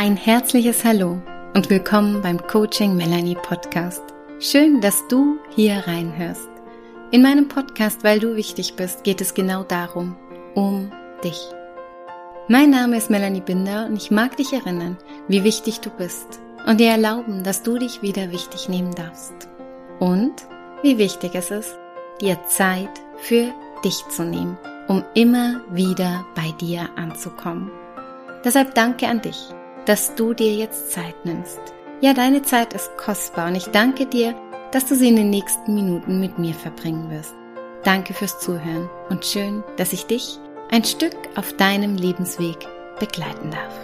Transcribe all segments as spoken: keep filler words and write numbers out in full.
Ein herzliches Hallo und willkommen beim Coaching Melanie Podcast. Schön, dass du hier reinhörst. In meinem Podcast, weil du wichtig bist, geht es genau darum, um dich. Mein Name ist Melanie Binder und ich mag dich erinnern, wie wichtig du bist und dir erlauben, dass du dich wieder wichtig nehmen darfst. Und wie wichtig es ist, dir Zeit für dich zu nehmen, um immer wieder bei dir anzukommen. Deshalb danke an dich, dass du dir jetzt Zeit nimmst. Ja, deine Zeit ist kostbar und ich danke dir, dass du sie in den nächsten Minuten mit mir verbringen wirst. Danke fürs Zuhören und schön, dass ich dich ein Stück auf deinem Lebensweg begleiten darf.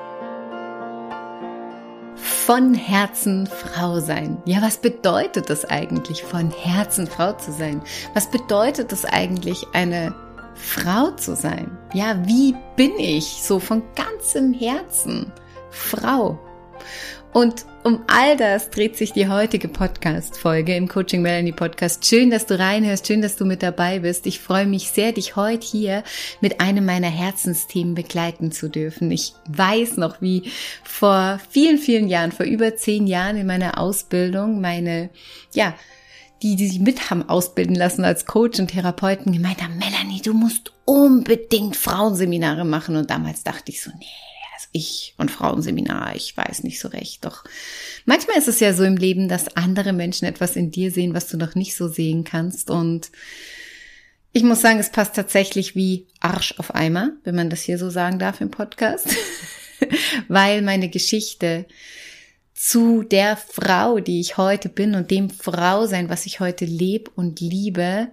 Von Herzen Frau sein. Ja, was bedeutet das eigentlich, von Herzen Frau zu sein? Was bedeutet es eigentlich, eine Frau zu sein? Ja, wie bin ich so von ganzem Herzen Frau? Und um all das dreht sich die heutige Podcast-Folge im Coaching Melanie Podcast. Schön, dass du reinhörst, schön, dass du mit dabei bist. Ich freue mich sehr, dich heute hier mit einem meiner Herzensthemen begleiten zu dürfen. Ich weiß noch, wie vor vielen, vielen Jahren, vor über zehn Jahren in meiner Ausbildung, meine, ja, die, die sich mit haben ausbilden lassen als Coach und Therapeuten, gemeint haben, Melanie, du musst unbedingt Frauenseminare machen. Und damals dachte ich so, nee, also ich und Frauenseminar, ich weiß nicht so recht. Doch manchmal ist es ja so im Leben, dass andere Menschen etwas in dir sehen, was du noch nicht so sehen kannst. Und ich muss sagen, es passt tatsächlich wie Arsch auf Eimer, wenn man das hier so sagen darf im Podcast, weil meine Geschichte zu der Frau, die ich heute bin und dem Frausein, was ich heute lebe und liebe,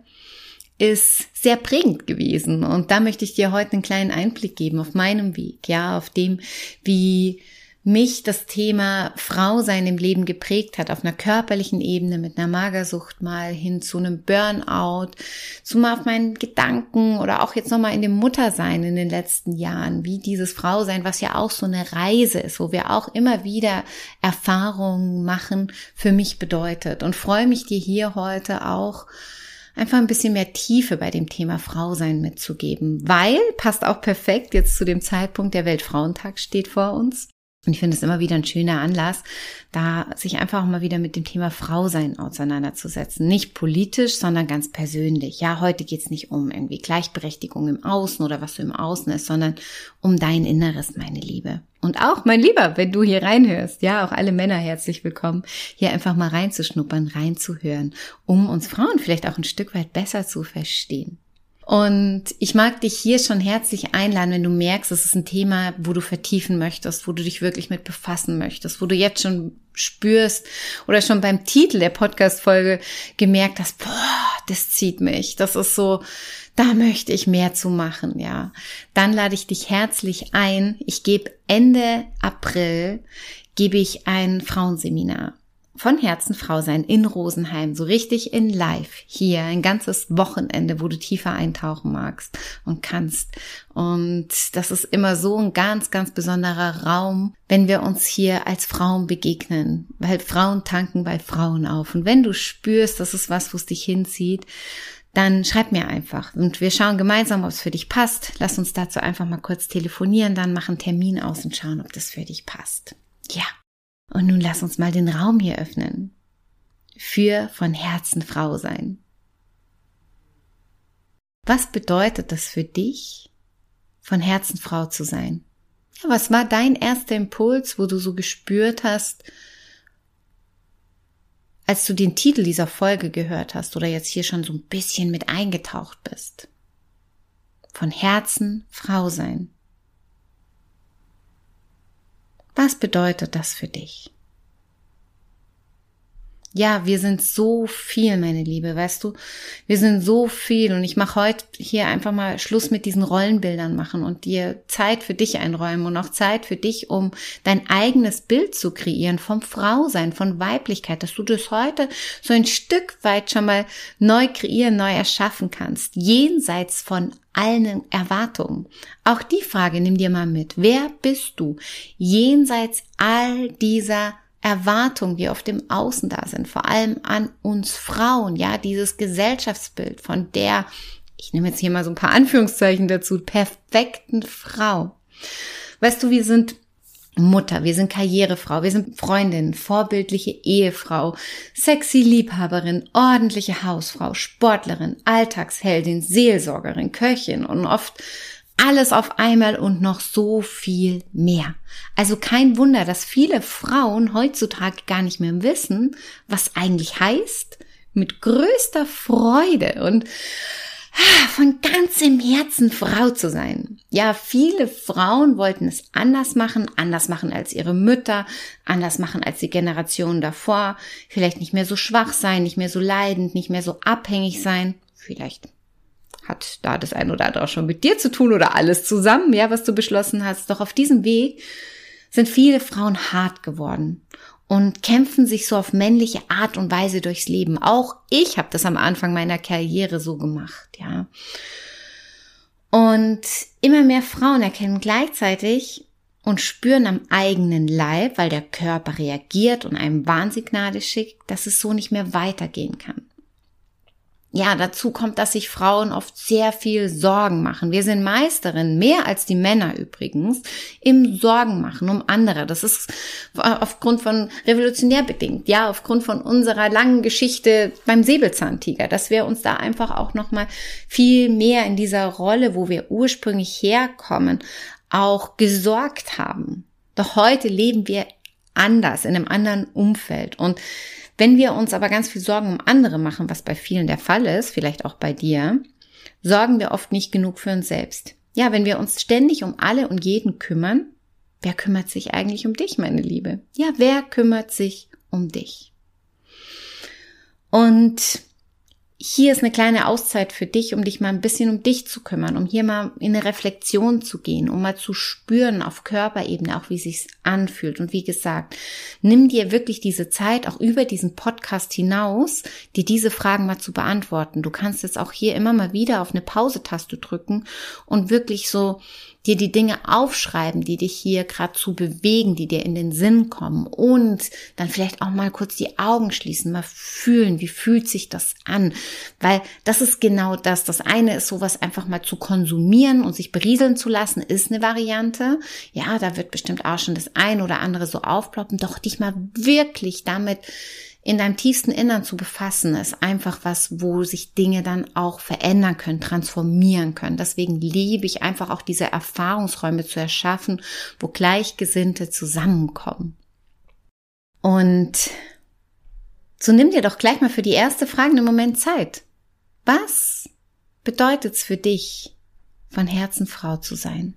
ist sehr prägend gewesen. Und da möchte ich dir heute einen kleinen Einblick geben auf meinem Weg, ja, auf dem, wie mich das Thema Frausein im Leben geprägt hat, auf einer körperlichen Ebene mit einer Magersucht mal hin zu einem Burnout, zu mal auf meinen Gedanken oder auch jetzt nochmal in dem Muttersein in den letzten Jahren, wie dieses Frausein, was ja auch so eine Reise ist, wo wir auch immer wieder Erfahrungen machen, für mich bedeutet. Und freue mich, dir hier heute auch einfach ein bisschen mehr Tiefe bei dem Thema Frausein mitzugeben, weil, passt auch perfekt jetzt zu dem Zeitpunkt, der Weltfrauentag steht vor uns. Und ich finde es immer wieder ein schöner Anlass, da sich einfach auch mal wieder mit dem Thema Frausein auseinanderzusetzen. Nicht politisch, sondern ganz persönlich. Ja, heute geht es nicht um irgendwie Gleichberechtigung im Außen oder was so im Außen ist, sondern um dein Inneres, meine Liebe. Und auch, mein Lieber, wenn du hier reinhörst, ja, auch alle Männer herzlich willkommen, hier einfach mal reinzuschnuppern, reinzuhören, um uns Frauen vielleicht auch ein Stück weit besser zu verstehen. Und ich mag dich hier schon herzlich einladen, wenn du merkst, es ist ein Thema, wo du vertiefen möchtest, wo du dich wirklich mit befassen möchtest, wo du jetzt schon spürst oder schon beim Titel der Podcast-Folge gemerkt hast, boah, das zieht mich, das ist so, da möchte ich mehr zu machen, ja. Dann lade ich dich herzlich ein. Ich gebe Ende April, gebe ich ein Frauenseminar. Von Herzen Frau sein in Rosenheim, so richtig in live, hier ein ganzes Wochenende, wo du tiefer eintauchen magst und kannst. Und das ist immer so ein ganz, ganz besonderer Raum, wenn wir uns hier als Frauen begegnen, weil Frauen tanken bei Frauen auf. Und wenn du spürst, das ist was, wo es dich hinzieht, dann schreib mir einfach und wir schauen gemeinsam, ob es für dich passt. Lass uns dazu einfach mal kurz telefonieren, dann machen einen Termin aus und schauen, ob das für dich passt. Ja. Und nun lass uns mal den Raum hier öffnen für von Herzen Frau sein. Was bedeutet das für dich, von Herzen Frau zu sein? Ja, was war dein erster Impuls, wo du so gespürt hast, als du den Titel dieser Folge gehört hast oder jetzt hier schon so ein bisschen mit eingetaucht bist? Von Herzen Frau sein. Was bedeutet das für dich? Ja, wir sind so viel, meine Liebe, weißt du, wir sind so viel und ich mache heute hier einfach mal Schluss mit diesen Rollenbildern machen und dir Zeit für dich einräumen und auch Zeit für dich, um dein eigenes Bild zu kreieren vom Frausein, von Weiblichkeit, dass du das heute so ein Stück weit schon mal neu kreieren, neu erschaffen kannst, jenseits von allen Erwartungen. Auch die Frage nimm dir mal mit, wer bist du jenseits all dieser Erwartungen, die auf dem Außen da sind, vor allem an uns Frauen, ja, dieses Gesellschaftsbild von der, ich nehme jetzt hier mal so ein paar Anführungszeichen dazu, perfekten Frau. Weißt du, wir sind Mutter, wir sind Karrierefrau, wir sind Freundin, vorbildliche Ehefrau, sexy Liebhaberin, ordentliche Hausfrau, Sportlerin, Alltagsheldin, Seelsorgerin, Köchin und oft alles auf einmal und noch so viel mehr. Also kein Wunder, dass viele Frauen heutzutage gar nicht mehr wissen, was eigentlich heißt, mit größter Freude und von ganzem Herzen Frau zu sein. Ja, viele Frauen wollten es anders machen, anders machen als ihre Mütter, anders machen als die Generationen davor, vielleicht nicht mehr so schwach sein, nicht mehr so leidend, nicht mehr so abhängig sein. Vielleicht hat da das ein oder andere auch schon mit dir zu tun oder alles zusammen, ja, was du beschlossen hast. Doch auf diesem Weg sind viele Frauen hart geworden und kämpfen sich so auf männliche Art und Weise durchs Leben. Auch ich habe das am Anfang meiner Karriere so gemacht, ja. Und immer mehr Frauen erkennen gleichzeitig und spüren am eigenen Leib, weil der Körper reagiert und einem Warnsignale schickt, dass es so nicht mehr weitergehen kann. Ja, dazu kommt, dass sich Frauen oft sehr viel Sorgen machen. Wir sind Meisterinnen, mehr als die Männer übrigens, im Sorgen machen um andere. Das ist aufgrund von revolutionär bedingt, ja, aufgrund von unserer langen Geschichte beim Säbelzahntiger, dass wir uns da einfach auch nochmal viel mehr in dieser Rolle, wo wir ursprünglich herkommen, auch gesorgt haben. Doch heute leben wir anders, in einem anderen Umfeld. Und wenn wir uns aber ganz viel Sorgen um andere machen, was bei vielen der Fall ist, vielleicht auch bei dir, sorgen wir oft nicht genug für uns selbst. Ja, wenn wir uns ständig um alle und jeden kümmern, wer kümmert sich eigentlich um dich, meine Liebe? Ja, wer kümmert sich um dich? Und hier ist eine kleine Auszeit für dich, um dich mal ein bisschen um dich zu kümmern, um hier mal in eine Reflexion zu gehen, um mal zu spüren auf Körperebene, auch wie es sich anfühlt. Und wie gesagt, nimm dir wirklich diese Zeit, auch über diesen Podcast hinaus, dir diese Fragen mal zu beantworten. Du kannst jetzt auch hier immer mal wieder auf eine Pause-Taste drücken und wirklich so dir die Dinge aufschreiben, die dich hier gerade zu bewegen, die dir in den Sinn kommen und dann vielleicht auch mal kurz die Augen schließen, mal fühlen, wie fühlt sich das an, weil das ist genau das. Das eine ist sowas einfach mal zu konsumieren und sich berieseln zu lassen, ist eine Variante. Ja, da wird bestimmt auch schon das ein oder andere so aufploppen, doch dich mal wirklich damit in deinem tiefsten Innern zu befassen, ist einfach was, wo sich Dinge dann auch verändern können, transformieren können. Deswegen liebe ich einfach auch diese Erfahrungsräume zu erschaffen, wo Gleichgesinnte zusammenkommen. Und so nimm dir doch gleich mal für die erste Frage einen Moment Zeit. Was bedeutet es für dich, von Herzen Frau zu sein?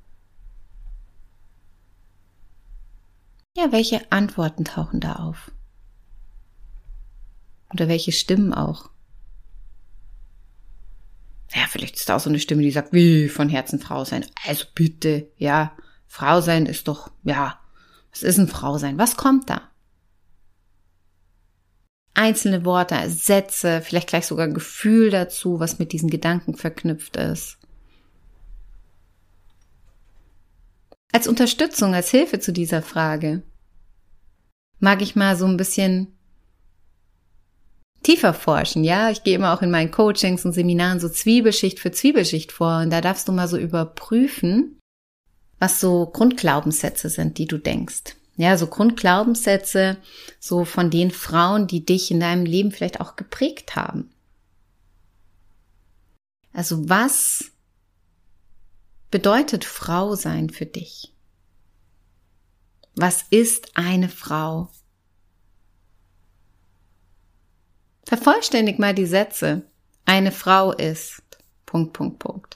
Ja, welche Antworten tauchen da auf? Oder welche Stimmen auch? Ja, vielleicht ist da auch so eine Stimme, die sagt, wie von Herzen Frau sein. Also bitte, ja, Frau sein ist doch, ja, was ist ein Frau sein? Was kommt da? Einzelne Worte, Sätze, vielleicht gleich sogar ein Gefühl dazu, was mit diesen Gedanken verknüpft ist. Als Unterstützung, als Hilfe zu dieser Frage mag ich mal so ein bisschen tiefer forschen, ja. Ich gehe immer auch in meinen Coachings und Seminaren so Zwiebelschicht für Zwiebelschicht vor und da darfst du mal so überprüfen, was so Grundglaubenssätze sind, die du denkst. Ja, so Grundglaubenssätze, so von den Frauen, die dich in deinem Leben vielleicht auch geprägt haben. Also was bedeutet Frau sein für dich? Was ist eine Frau? Vervollständig mal die Sätze. Eine Frau ist, Punkt, Punkt, Punkt.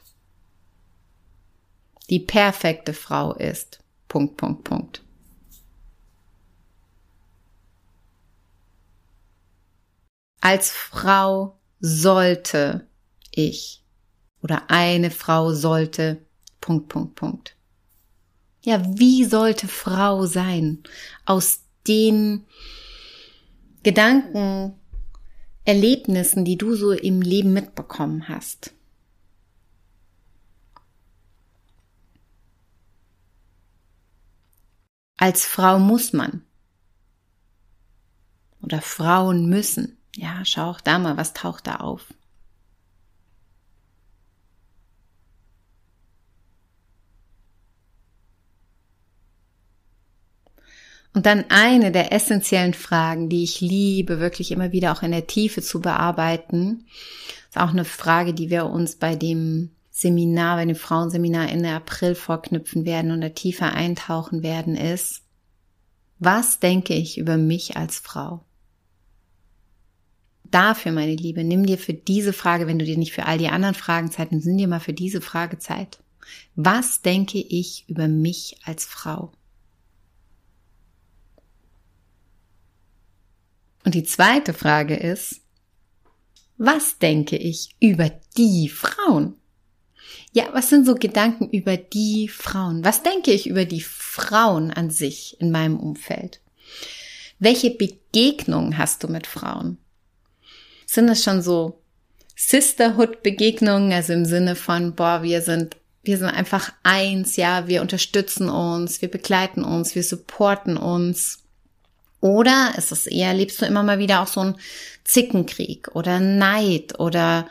Die perfekte Frau ist, Punkt, Punkt, Punkt. Als Frau sollte ich oder eine Frau sollte, Punkt, Punkt, Punkt. Ja, wie sollte Frau sein? Aus den Gedanken, Erlebnissen, die du so im Leben mitbekommen hast. Als Frau muss man. Oder Frauen müssen. Ja, schau auch da mal, was taucht da auf. Und dann eine der essentiellen Fragen, die ich liebe, wirklich immer wieder auch in der Tiefe zu bearbeiten, ist auch eine Frage, die wir uns bei dem Seminar, bei dem Frauenseminar Ende April vorknüpfen werden und da tiefer eintauchen werden, ist: Was denke ich über mich als Frau? Dafür, meine Liebe, nimm dir für diese Frage, wenn du dir nicht für all die anderen Fragen Zeit nimmst, nimm dir mal für diese Frage Zeit. Was denke ich über mich als Frau? Und die zweite Frage ist: Was denke ich über die Frauen? Ja, was sind so Gedanken über die Frauen? Was denke ich über die Frauen an sich in meinem Umfeld? Welche Begegnungen hast du mit Frauen? Sind das schon so Sisterhood-Begegnungen, also im Sinne von, boah, wir sind, wir sind einfach eins, ja, wir unterstützen uns, wir begleiten uns, wir supporten uns? Oder ist es eher, lebst du immer mal wieder auch so einen Zickenkrieg oder Neid oder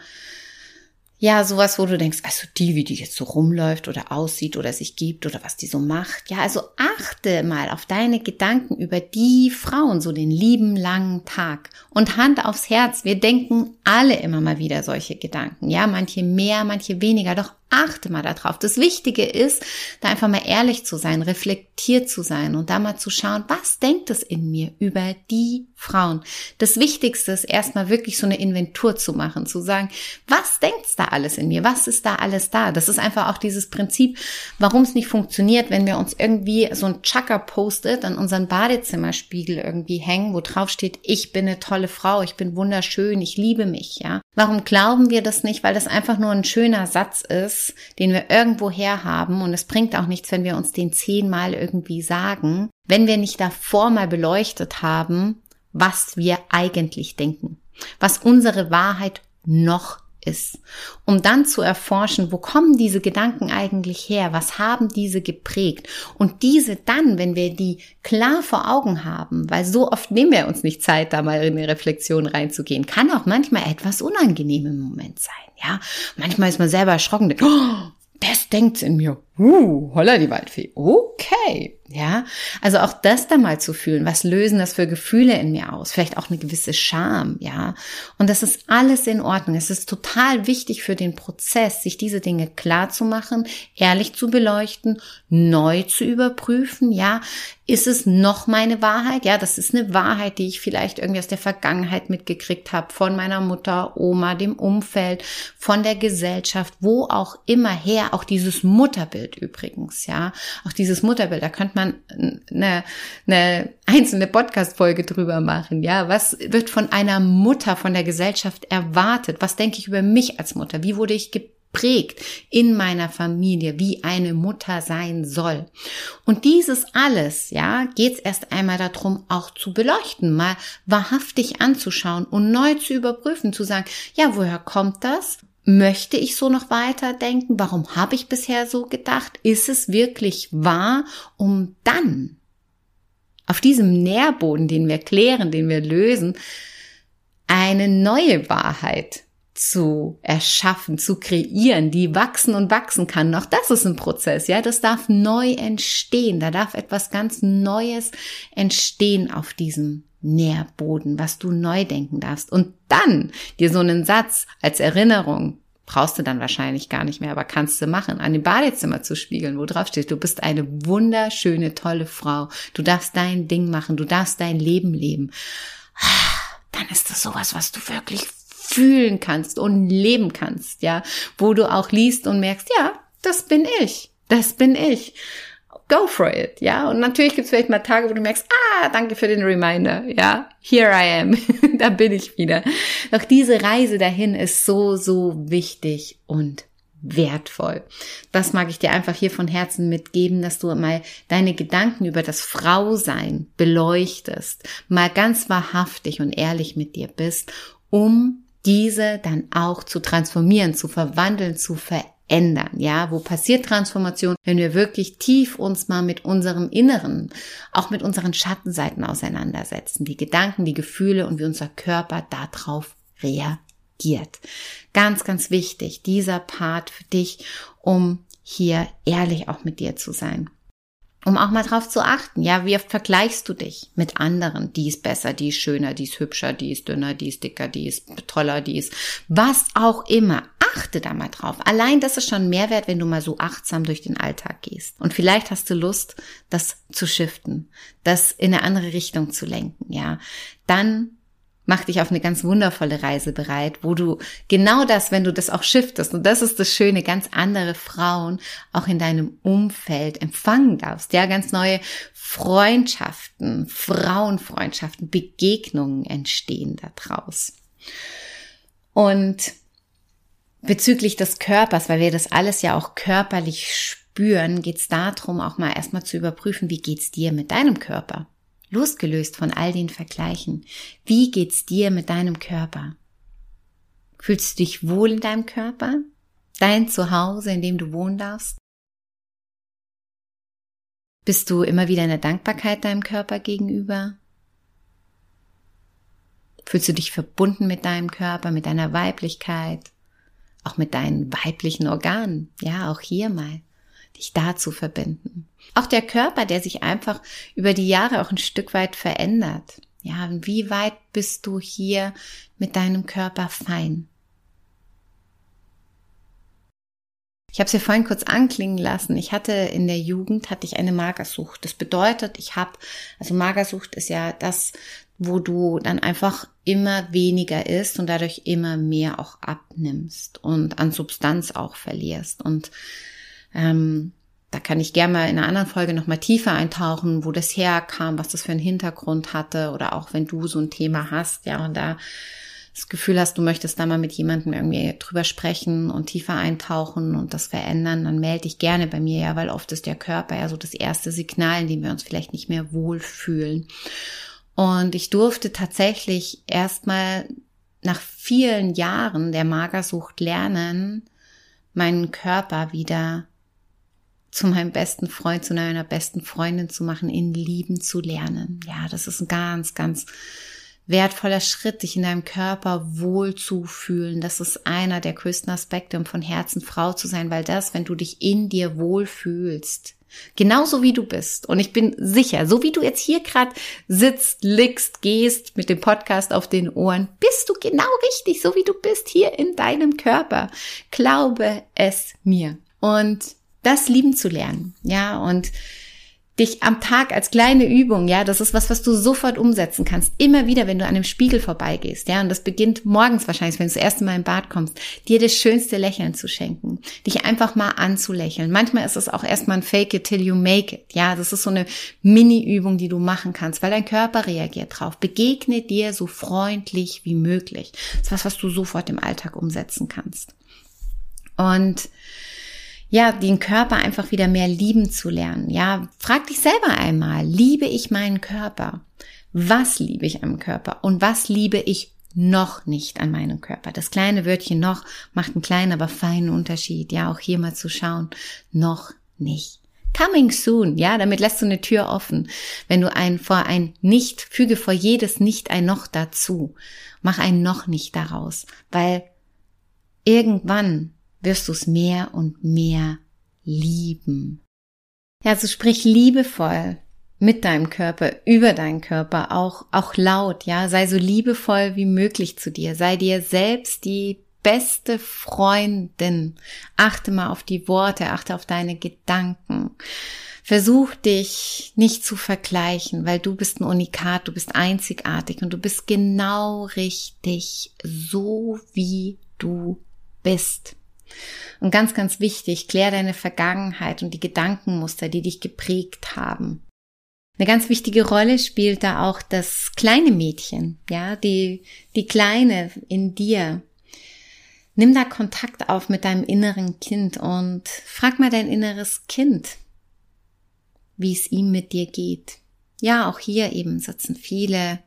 ja, sowas, wo du denkst, also die, wie die jetzt so rumläuft oder aussieht oder sich gibt oder was die so macht. Ja, also achte mal auf deine Gedanken über die Frauen, so den lieben langen Tag. Und Hand aufs Herz, wir denken alle immer mal wieder solche Gedanken. Ja, manche mehr, manche weniger, doch achte mal darauf. Das Wichtige ist, da einfach mal ehrlich zu sein, reflektiert zu sein und da mal zu schauen, was denkt es in mir über die Frauen? Das Wichtigste ist erstmal wirklich so eine Inventur zu machen, zu sagen, was denkt es da alles in mir? Was ist da alles da? Das ist einfach auch dieses Prinzip, warum es nicht funktioniert, wenn wir uns irgendwie so ein Chaka-Post-it an unseren Badezimmerspiegel irgendwie hängen, wo drauf steht, ich bin eine tolle Frau, ich bin wunderschön, ich liebe mich, ja. Warum glauben wir das nicht? Weil das einfach nur ein schöner Satz ist, den wir irgendwo her haben, und es bringt auch nichts, wenn wir uns den zehnmal irgendwie sagen, wenn wir nicht davor mal beleuchtet haben, was wir eigentlich denken, was unsere Wahrheit noch ist, um dann zu erforschen, wo kommen diese Gedanken eigentlich her, was haben diese geprägt, und diese dann, wenn wir die klar vor Augen haben, weil so oft nehmen wir uns nicht Zeit, da mal in eine Reflexion reinzugehen, kann auch manchmal etwas unangenehm im Moment sein, ja, manchmal ist man selber erschrocken, denkt, oh, das denkt's in mir, uh, holla die Waldfee, okay, ja, also auch das da mal zu fühlen, was lösen das für Gefühle in mir aus, vielleicht auch eine gewisse Scham, ja, und das ist alles in Ordnung. Es ist total wichtig für den Prozess, sich diese Dinge klar zu machen, ehrlich zu beleuchten, neu zu überprüfen, ja, ist es noch meine Wahrheit? Ja, das ist eine Wahrheit, die ich vielleicht irgendwie aus der Vergangenheit mitgekriegt habe, von meiner Mutter, Oma, dem Umfeld, von der Gesellschaft, wo auch immer her, auch dieses Mutterbild übrigens, ja, auch dieses Mutterbild, da könnte man eine, eine einzelne Podcast-Folge drüber machen, ja, was wird von einer Mutter, von der Gesellschaft erwartet, was denke ich über mich als Mutter, wie wurde ich geprägt in meiner Familie, wie eine Mutter sein soll. Und dieses alles, ja, geht es erst einmal darum, auch zu beleuchten, mal wahrhaftig anzuschauen und neu zu überprüfen, zu sagen, ja, woher kommt das? Möchte ich so noch weiterdenken? Warum habe ich bisher so gedacht? Ist es wirklich wahr? Um dann auf diesem Nährboden, den wir klären, den wir lösen, eine neue Wahrheit zu erschaffen, zu kreieren, die wachsen und wachsen kann. Auch das ist ein Prozess, ja, das darf neu entstehen. Da darf etwas ganz Neues entstehen auf diesem Nährboden, was du neu denken darfst. Und dann dir so einen Satz als Erinnerung, brauchst du dann wahrscheinlich gar nicht mehr, aber kannst du machen, an dem Badezimmer zu spiegeln, wo drauf steht, du bist eine wunderschöne, tolle Frau. Du darfst dein Ding machen, du darfst dein Leben leben. Dann ist das sowas, was du wirklich fühlen kannst und leben kannst, ja, wo du auch liest und merkst, ja, das bin ich, das bin ich. Go for it, ja. Und natürlich gibt es vielleicht mal Tage, wo du merkst, ah, danke für den Reminder, ja, here I am, da bin ich wieder. Doch diese Reise dahin ist so, so wichtig und wertvoll. Das mag ich dir einfach hier von Herzen mitgeben, dass du mal deine Gedanken über das Frausein beleuchtest, mal ganz wahrhaftig und ehrlich mit dir bist, um diese dann auch zu transformieren, zu verwandeln, zu verändern. Ja, wo passiert Transformation? Wenn wir wirklich tief uns mal mit unserem Inneren, auch mit unseren Schattenseiten auseinandersetzen, die Gedanken, die Gefühle und wie unser Körper darauf reagiert. Ganz, ganz wichtig, dieser Part für dich, um hier ehrlich auch mit dir zu sein. Um auch mal drauf zu achten, ja, wie oft vergleichst du dich mit anderen? Die ist besser, die ist schöner, die ist hübscher, die ist dünner, die ist dicker, die ist toller, die ist was auch immer. Achte da mal drauf. Allein das ist schon Mehrwert, wenn du mal so achtsam durch den Alltag gehst. Und vielleicht hast du Lust, das zu shiften, das in eine andere Richtung zu lenken, ja. Dann mach dich auf eine ganz wundervolle Reise bereit, wo du genau das, wenn du das auch shiftest, und das ist das Schöne, ganz andere Frauen auch in deinem Umfeld empfangen darfst. Ja, ganz neue Freundschaften, Frauenfreundschaften, Begegnungen entstehen daraus. Und bezüglich des Körpers, weil wir das alles ja auch körperlich spüren, geht es darum, auch mal erstmal zu überprüfen, wie geht's dir mit deinem Körper? Losgelöst von all den Vergleichen. Wie geht's dir mit deinem Körper? Fühlst du dich wohl in deinem Körper? Dein Zuhause, in dem du wohnen darfst? Bist du immer wieder in der Dankbarkeit deinem Körper gegenüber? Fühlst du dich verbunden mit deinem Körper, mit deiner Weiblichkeit? Auch mit deinen weiblichen Organen? Ja, auch hier mal dich dazu verbinden. Auch der Körper, der sich einfach über die Jahre auch ein Stück weit verändert. Ja, wie weit bist du hier mit deinem Körper fein? Ich habe es ja vorhin kurz anklingen lassen. Ich hatte in der Jugend, hatte ich eine Magersucht. Das bedeutet, ich habe, also Magersucht ist ja das, wo du dann einfach immer weniger isst und dadurch immer mehr auch abnimmst und an Substanz auch verlierst. Und ähm, da kann ich gerne mal in einer anderen Folge nochmal tiefer eintauchen, wo das herkam, was das für einen Hintergrund hatte, oder auch wenn du so ein Thema hast, ja, und da das Gefühl hast, du möchtest da mal mit jemandem irgendwie drüber sprechen und tiefer eintauchen und das verändern, dann melde dich gerne bei mir, ja, weil oft ist der Körper ja so das erste Signal, in dem wir uns vielleicht nicht mehr wohlfühlen. Und ich durfte tatsächlich erstmal nach vielen Jahren der Magersucht lernen, meinen Körper wieder zu meinem besten Freund, zu meiner besten Freundin zu machen, ihn lieben zu lernen. Ja, das ist ein ganz, ganz wertvoller Schritt, dich in deinem Körper wohlzufühlen. Das ist einer der größten Aspekte, um von Herzen Frau zu sein, weil das, wenn du dich in dir wohlfühlst, genauso wie du bist, und ich bin sicher, so wie du jetzt hier gerade sitzt, liegst, gehst mit dem Podcast auf den Ohren, bist du genau richtig, so wie du bist, hier in deinem Körper. Glaube es mir. Und das lieben zu lernen, ja, und dich am Tag als kleine Übung, ja, das ist was, was du sofort umsetzen kannst. Immer wieder, wenn du an einem Spiegel vorbeigehst, ja, und das beginnt morgens wahrscheinlich, wenn du das erste Mal im Bad kommst, dir das schönste Lächeln zu schenken, dich einfach mal anzulächeln. Manchmal ist es auch erstmal ein Fake it till you make it, ja, das ist so eine Mini-Übung, die du machen kannst, weil dein Körper reagiert drauf. Begegne dir so freundlich wie möglich. Das ist was, was du sofort im Alltag umsetzen kannst. Und ja, den Körper einfach wieder mehr lieben zu lernen. Ja, frag dich selber einmal, liebe ich meinen Körper? Was liebe ich am Körper? Und was liebe ich noch nicht an meinem Körper? Das kleine Wörtchen noch macht einen kleinen, aber feinen Unterschied. Ja, auch hier mal zu schauen, noch nicht. Coming soon, ja, damit lässt du eine Tür offen. Wenn du ein vor ein Nicht, füge vor jedes Nicht ein Noch dazu. Mach ein Noch nicht daraus, weil irgendwann wirst du es mehr und mehr lieben. Ja, also sprich liebevoll mit deinem Körper, über deinen Körper, auch, auch laut, ja, sei so liebevoll wie möglich zu dir, sei dir selbst die beste Freundin. Achte mal auf die Worte, achte auf deine Gedanken. Versuch dich nicht zu vergleichen, weil du bist ein Unikat, du bist einzigartig und du bist genau richtig, so wie du bist. Und ganz, ganz wichtig, klär deine Vergangenheit und die Gedankenmuster, die dich geprägt haben. Eine ganz wichtige Rolle spielt da auch das kleine Mädchen, ja, die, die Kleine in dir. Nimm da Kontakt auf mit deinem inneren Kind und frag mal dein inneres Kind, wie es ihm mit dir geht. Ja, auch hier eben sitzen viele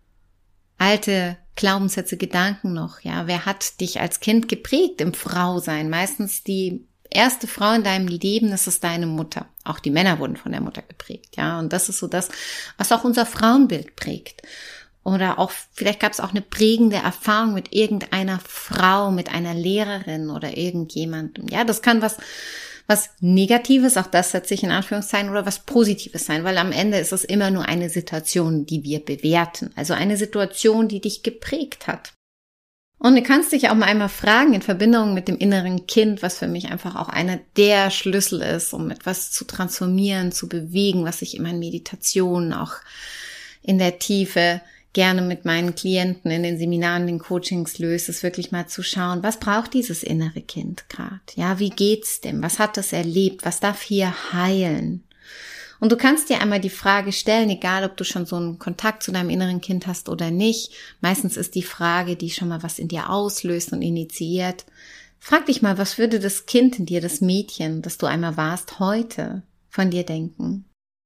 alte Glaubenssätze, Gedanken noch, ja, wer hat dich als Kind geprägt im Frausein? Meistens die erste Frau in deinem Leben, das ist deine Mutter. Auch die Männer wurden von der Mutter geprägt, ja, und das ist so das, was auch unser Frauenbild prägt. Oder auch, vielleicht gab es auch eine prägende Erfahrung mit irgendeiner Frau, mit einer Lehrerin oder irgendjemandem. Ja, das kann was, was Negatives, auch das setze ich in Anführungszeichen, oder was Positives sein, weil am Ende ist es immer nur eine Situation, die wir bewerten, also eine Situation, die dich geprägt hat. Und du kannst dich auch mal einmal fragen, in Verbindung mit dem inneren Kind, was für mich einfach auch einer der Schlüssel ist, um etwas zu transformieren, zu bewegen, was ich in meinen Meditationen auch in der Tiefe gerne mit meinen Klienten in den Seminaren, den Coachings löse, ist wirklich mal zu schauen, was braucht dieses innere Kind gerade? Ja, wie geht's dem? Was hat es erlebt? Was darf hier heilen? Und du kannst dir einmal die Frage stellen, egal ob du schon so einen Kontakt zu deinem inneren Kind hast oder nicht. Meistens ist die Frage, die schon mal was in dir auslöst und initiiert. Frag dich mal, was würde das Kind in dir, das Mädchen, das du einmal warst, heute von dir denken?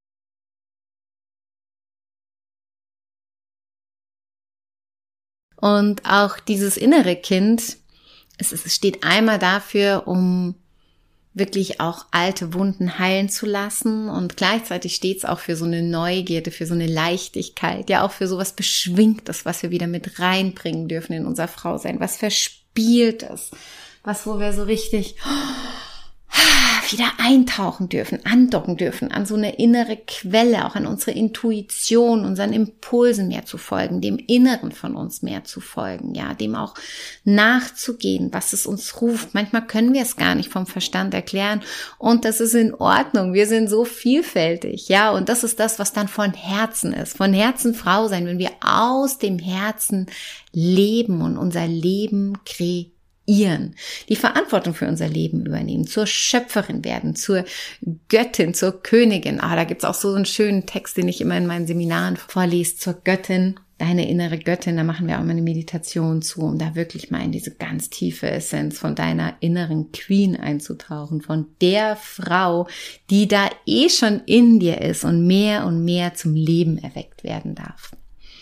Und auch dieses innere Kind, es, es steht einmal dafür, um wirklich auch alte Wunden heilen zu lassen, und gleichzeitig steht es auch für so eine Neugierde, für so eine Leichtigkeit, ja auch für sowas Beschwingtes, was wir wieder mit reinbringen dürfen in unser Frausein, was Verspieltes, was wo wir so richtig wieder eintauchen dürfen, andocken dürfen an so eine innere Quelle, auch an unsere Intuition, unseren Impulsen mehr zu folgen, dem Inneren von uns mehr zu folgen, ja, dem auch nachzugehen, was es uns ruft. Manchmal können wir es gar nicht vom Verstand erklären, und das ist in Ordnung. Wir sind so vielfältig, ja, und das ist das, was dann von Herzen ist, von Herzen Frau sein, wenn wir aus dem Herzen leben und unser Leben kreieren. Die Verantwortung für unser Leben übernehmen, zur Schöpferin werden, zur Göttin, zur Königin. Ah, da gibt's auch so einen schönen Text, den ich immer in meinen Seminaren vorlese, zur Göttin, deine innere Göttin. Da machen wir auch immer eine Meditation zu, um da wirklich mal in diese ganz tiefe Essenz von deiner inneren Queen einzutauchen, von der Frau, die da eh schon in dir ist und mehr und mehr zum Leben erweckt werden darf.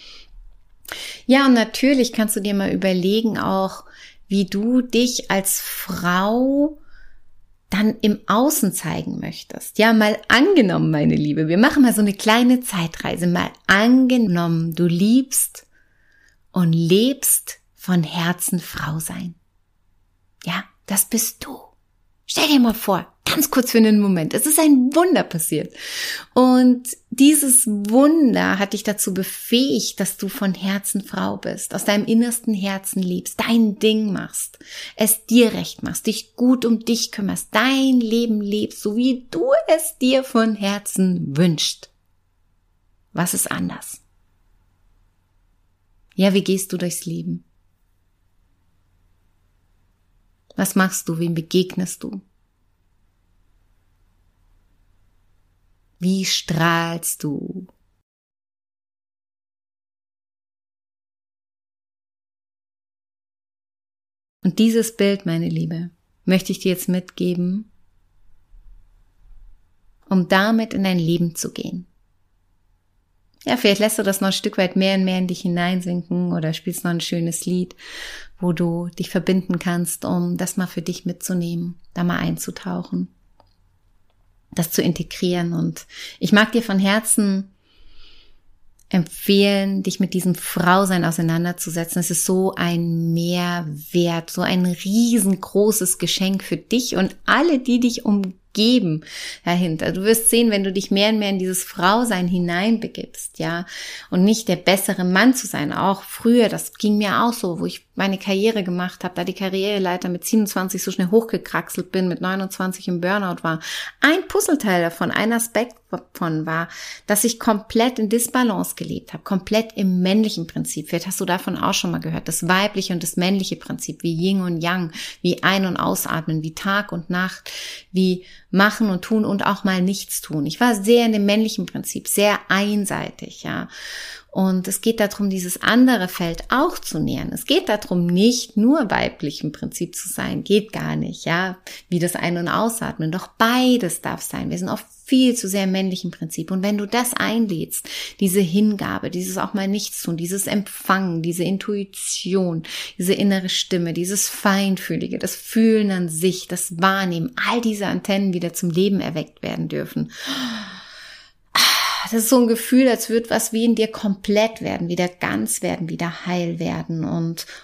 Ja, und natürlich kannst du dir mal überlegen auch, wie du dich als Frau dann im Außen zeigen möchtest. Ja, mal angenommen, meine Liebe, wir machen mal so eine kleine Zeitreise. Mal angenommen, du liebst und lebst von Herzen Frau sein. Ja, das bist du. Stell dir mal vor, ganz kurz für einen Moment, es ist ein Wunder passiert. Und dieses Wunder hat dich dazu befähigt, dass du von Herzen Frau bist, aus deinem innersten Herzen liebst, dein Ding machst, es dir recht machst, dich gut um dich kümmerst, dein Leben lebst, so wie du es dir von Herzen wünschst. Was ist anders? Ja, wie gehst du durchs Leben? Was machst du? Wem begegnest du? Wie strahlst du? Und dieses Bild, meine Liebe, möchte ich dir jetzt mitgeben, um damit in dein Leben zu gehen. Ja, vielleicht lässt du das noch ein Stück weit mehr und mehr in dich hineinsinken oder spielst noch ein schönes Lied, wo du dich verbinden kannst, um das mal für dich mitzunehmen, da mal einzutauchen, das zu integrieren. Und ich mag dir von Herzen empfehlen, dich mit diesem Frausein auseinanderzusetzen. Es ist so ein Mehrwert, so ein riesengroßes Geschenk für dich und alle, die dich umgeben dahinter. Du wirst sehen, wenn du dich mehr und mehr in dieses Frausein hineinbegibst, ja, und nicht der bessere Mann zu sein. Auch früher, das ging mir auch so, wo ich meine Karriere gemacht habe, da die Karriereleiter mit siebenundzwanzig so schnell hochgekraxelt bin, mit neunundzwanzig im Burnout war. Ein Puzzleteil davon, ein Aspekt davon war, dass ich komplett in Disbalance gelebt habe, komplett im männlichen Prinzip. Vielleicht hast du davon auch schon mal gehört, das weibliche und das männliche Prinzip, wie Yin und Yang, wie Ein- und Ausatmen, wie Tag und Nacht, wie machen und tun und auch mal nichts tun. Ich war sehr in dem männlichen Prinzip, sehr einseitig, ja. Und es geht darum, dieses andere Feld auch zu nähern. Es geht darum, nicht nur weiblich im Prinzip zu sein, geht gar nicht, ja, wie das Ein- und Ausatmen. Doch beides darf sein. Wir sind oft viel zu sehr im männlichen Prinzip. Und wenn du das einlädst, diese Hingabe, dieses auch mal nichts tun, dieses Empfangen, diese Intuition, diese innere Stimme, dieses Feinfühlige, das Fühlen an sich, das Wahrnehmen, all diese Antennen wieder zum Leben erweckt werden dürfen. Das ist so ein Gefühl, als würde was wie in dir komplett werden, wieder ganz werden, wieder heil werden und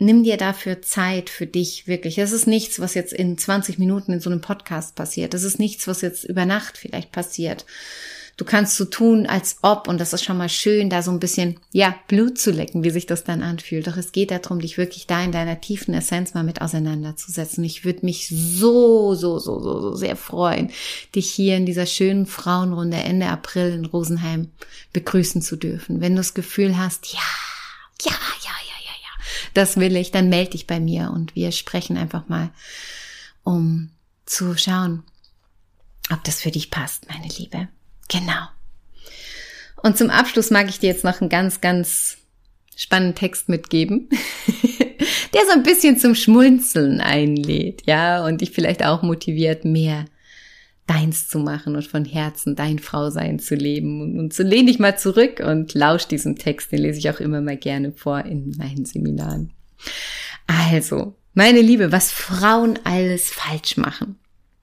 nimm dir dafür Zeit für dich wirklich. Das ist nichts, was jetzt in zwanzig Minuten in so einem Podcast passiert. Das ist nichts, was jetzt über Nacht vielleicht passiert. Du kannst so tun, als ob, und das ist schon mal schön, da so ein bisschen, ja, Blut zu lecken, wie sich das dann anfühlt. Doch es geht darum, dich wirklich da in deiner tiefen Essenz mal mit auseinanderzusetzen. Ich würde mich so, so, so, so, so sehr freuen, dich hier in dieser schönen Frauenrunde Ende April in Rosenheim begrüßen zu dürfen. Wenn du das Gefühl hast, ja, ja, ja, ja, ja, ja, das will ich, dann melde dich bei mir und wir sprechen einfach mal, um zu schauen, ob das für dich passt, meine Liebe. Genau. Und zum Abschluss mag ich dir jetzt noch einen ganz, ganz spannenden Text mitgeben, der so ein bisschen zum Schmunzeln einlädt, ja, und dich vielleicht auch motiviert, mehr deins zu machen und von Herzen dein Frausein zu leben. Und, und so lehn dich mal zurück und lausch diesem Text, den lese ich auch immer mal gerne vor in meinen Seminaren. Also, meine Liebe, was Frauen alles falsch machen.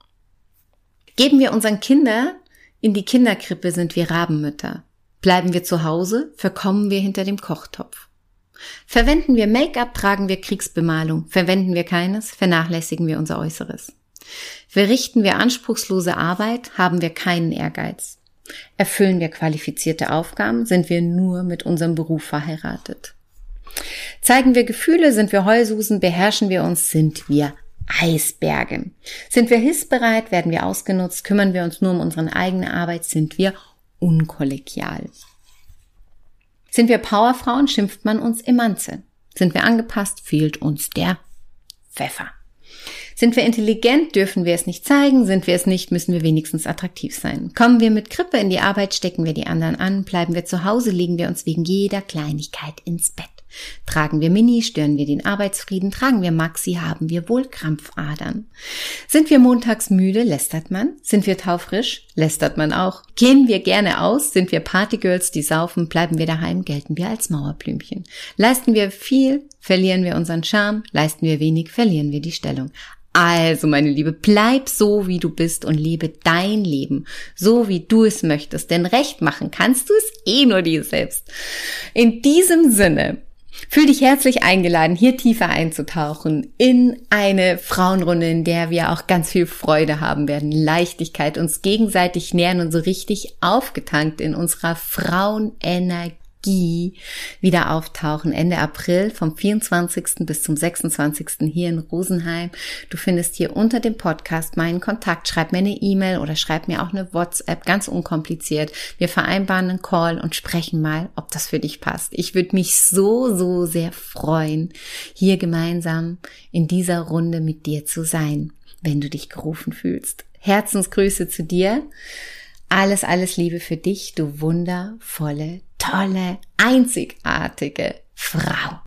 Geben wir unseren Kindern in die Kinderkrippe, sind wir Rabenmütter. Bleiben wir zu Hause, verkommen wir hinter dem Kochtopf. Verwenden wir Make-up, tragen wir Kriegsbemalung. Verwenden wir keines, vernachlässigen wir unser Äußeres. Verrichten wir anspruchslose Arbeit, haben wir keinen Ehrgeiz. Erfüllen wir qualifizierte Aufgaben, sind wir nur mit unserem Beruf verheiratet. Zeigen wir Gefühle, sind wir Heulsusen, beherrschen wir uns, sind wir Eisberge. Sind wir hissbereit, werden wir ausgenutzt, kümmern wir uns nur um unsere eigene Arbeit, sind wir unkollegial. Sind wir Powerfrauen, schimpft man uns Emanze. Sind wir angepasst, fehlt uns der Pfeffer. Sind wir intelligent, dürfen wir es nicht zeigen, sind wir es nicht, müssen wir wenigstens attraktiv sein. Kommen wir mit Krippe in die Arbeit, stecken wir die anderen an, bleiben wir zu Hause, legen wir uns wegen jeder Kleinigkeit ins Bett. Tragen wir Mini, stören wir den Arbeitsfrieden, tragen wir Maxi, haben wir wohl Krampfadern. Sind wir montags müde, lästert man. Sind wir taufrisch, lästert man auch. Gehen wir gerne aus, sind wir Partygirls, die saufen, bleiben wir daheim, gelten wir als Mauerblümchen. Leisten wir viel, verlieren wir unseren Charme, leisten wir wenig, verlieren wir die Stellung. Also, meine Liebe, bleib so, wie du bist und lebe dein Leben, so wie du es möchtest, denn recht machen kannst du es eh nur dir selbst. In diesem Sinne, fühl dich herzlich eingeladen, hier tiefer einzutauchen in eine Frauenrunde, in der wir auch ganz viel Freude haben werden, Leichtigkeit, uns gegenseitig nähern und so richtig aufgetankt in unserer Frauenenergie wieder auftauchen. Ende April vom vierundzwanzigsten bis zum sechsundzwanzigsten hier in Rosenheim. Du findest hier unter dem Podcast meinen Kontakt. Schreib mir eine E-Mail oder schreib mir auch eine WhatsApp, ganz unkompliziert. Wir vereinbaren einen Call und sprechen mal, ob das für dich passt. Ich würde mich so, so sehr freuen, hier gemeinsam in dieser Runde mit dir zu sein, wenn du dich gerufen fühlst. Herzensgrüße zu dir. Alles, alles Liebe für dich, du wundervolle, tolle, einzigartige Frau.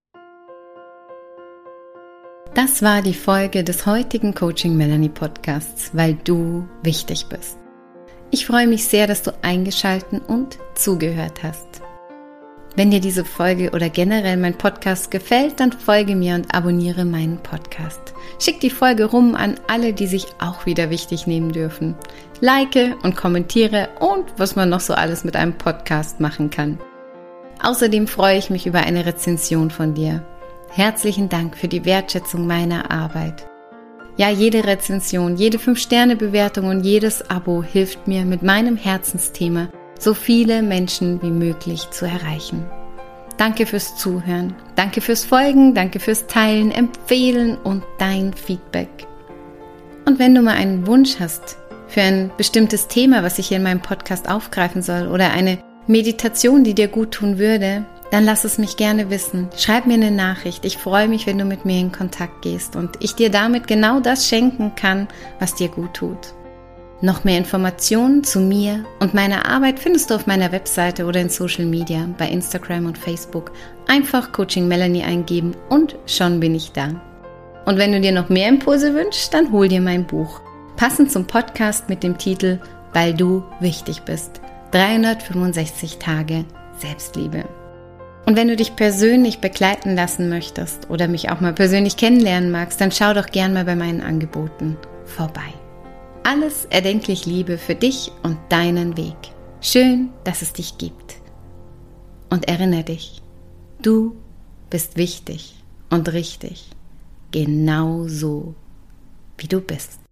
Das war die Folge des heutigen Coaching Melanie Podcasts, weil du wichtig bist. Ich freue mich sehr, dass du eingeschalten und zugehört hast. Wenn dir diese Folge oder generell mein Podcast gefällt, dann folge mir und abonniere meinen Podcast. Schick die Folge rum an alle, die sich auch wieder wichtig nehmen dürfen. Like und kommentiere und was man noch so alles mit einem Podcast machen kann. Außerdem freue ich mich über eine Rezension von dir. Herzlichen Dank für die Wertschätzung meiner Arbeit. Ja, jede Rezension, jede fünf Sterne Bewertung und jedes Abo hilft mir, mit meinem Herzensthema so viele Menschen wie möglich zu erreichen. Danke fürs Zuhören, danke fürs Folgen, danke fürs Teilen, Empfehlen und dein Feedback. Und wenn du mal einen Wunsch hast für ein bestimmtes Thema, was ich hier in meinem Podcast aufgreifen soll oder eine Meditation, die dir gut tun würde, dann lass es mich gerne wissen. Schreib mir eine Nachricht. Ich freue mich, wenn du mit mir in Kontakt gehst und ich dir damit genau das schenken kann, was dir gut tut. Noch mehr Informationen zu mir und meiner Arbeit findest du auf meiner Webseite oder in Social Media, bei Instagram und Facebook. Einfach Coaching Melanie eingeben und schon bin ich da. Und wenn du dir noch mehr Impulse wünschst, dann hol dir mein Buch. Passend zum Podcast mit dem Titel Weil du wichtig bist. dreihundertfünfundsechzig Tage Selbstliebe. Und wenn du dich persönlich begleiten lassen möchtest oder mich auch mal persönlich kennenlernen magst, dann schau doch gern mal bei meinen Angeboten vorbei. Alles erdenklich Liebe für dich und deinen Weg. Schön, dass es dich gibt. Und erinnere dich, du bist wichtig und richtig, genau so, wie du bist.